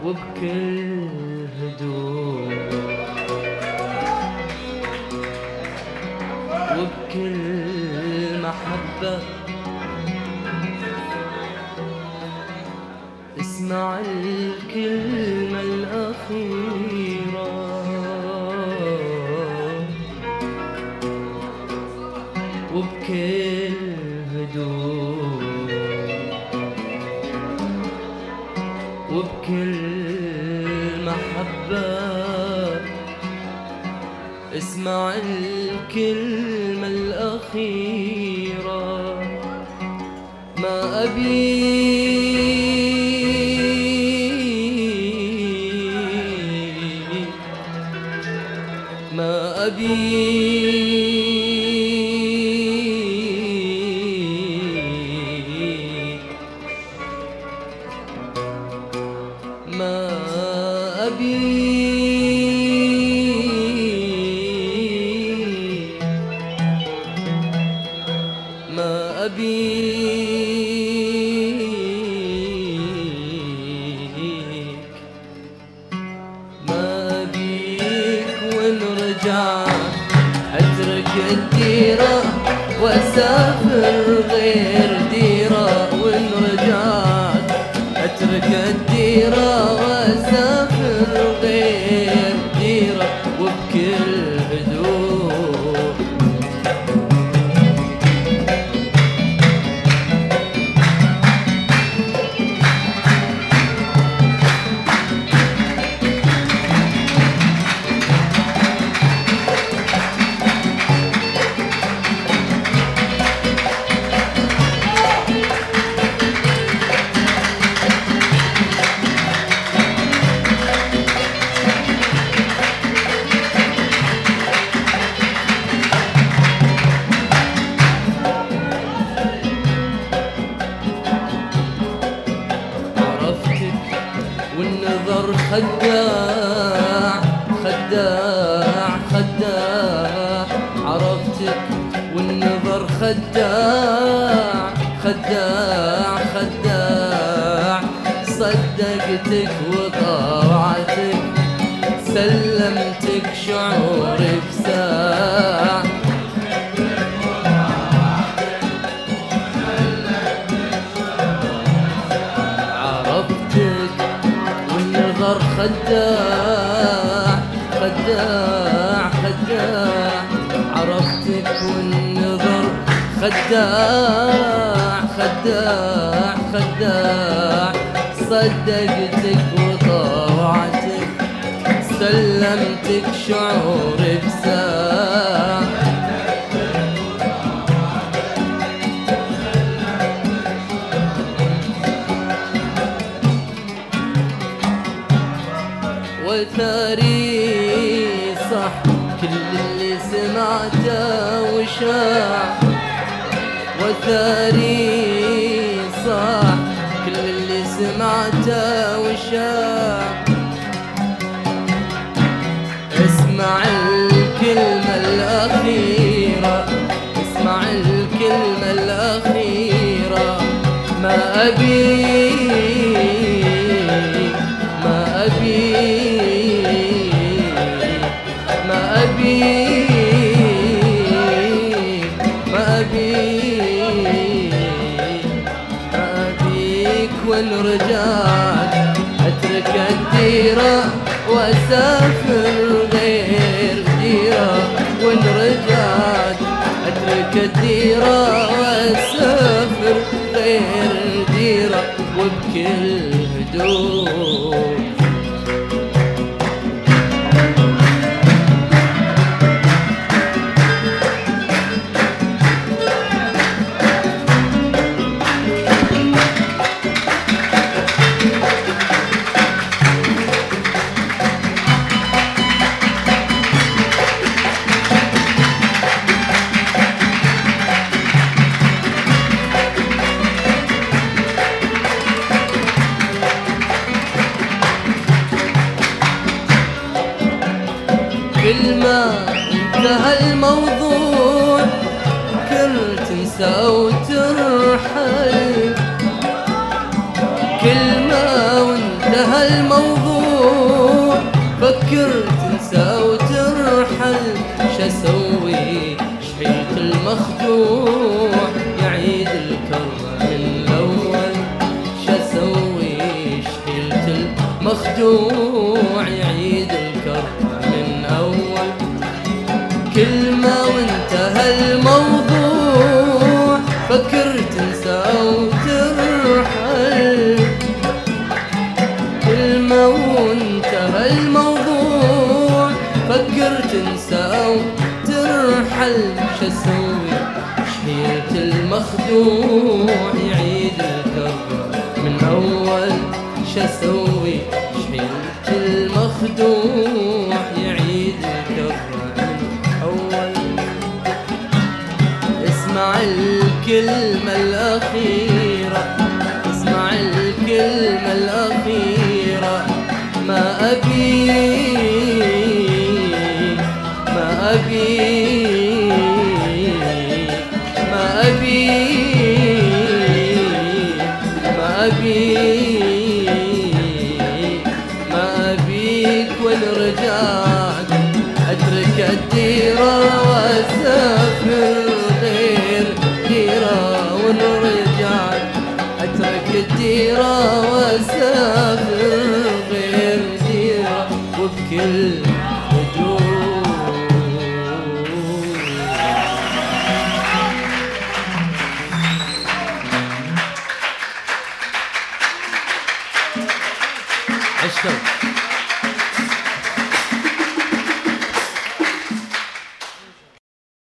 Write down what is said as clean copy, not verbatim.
وبكل هدوء وبكل محبة اسمع الكلمة الأخيرة وبكل هدوء وبكل محبة اسمع الكلمة الأخيرة ما أبيك وإن رجعت أترك الديرة وأسافر غير ديرة وإن رجعت أترك الديرة وأسافر غير ديرة وبكل هدوء والنظر خداع خداع خداع عرفتك والنظر خداع خداع خداع صدقتك وطاوعتك سلمتك شعوري بساعة خداع خداع خداع عرفتك والنظر خداع خداع خداع صدقتك وطاوعتك سلمتك شعوري بساعة وثاري صح كل اللي سمعته وشاع وثاري صح كل اللي سمعته وشاع اسمع الكلمة الأخيرة اسمع الكلمة الأخيرة ما أبيك ما أبيك ما أبيك ما أبيك وإن رجعت أترك الديرة وأسافر غير ديرة وإن رجعت أترك الديرة وأسافر غير ديرة وبكل هدوء كل ما انتهى الموضوع كل تنسى وترحل كل ما انتهى الموضوع شسوي شحيت المخدوع يعيد الكرة من الأول. شسوي شحيت المخدوع يعيد الكرة من أول. كل ما وانتهى الموضوع فكرت تنسى وترحل. كل ما وانتهى الموضوع فكرت تنسى وترحل. شسوي شحيت المخدوع يعيد الكرة من أول. شسوي شحيت المخدوع يعيد الكرة من أول. اسمع الكلمة الأخيرة، اسمع الكلمة الأخيرة. ما أبي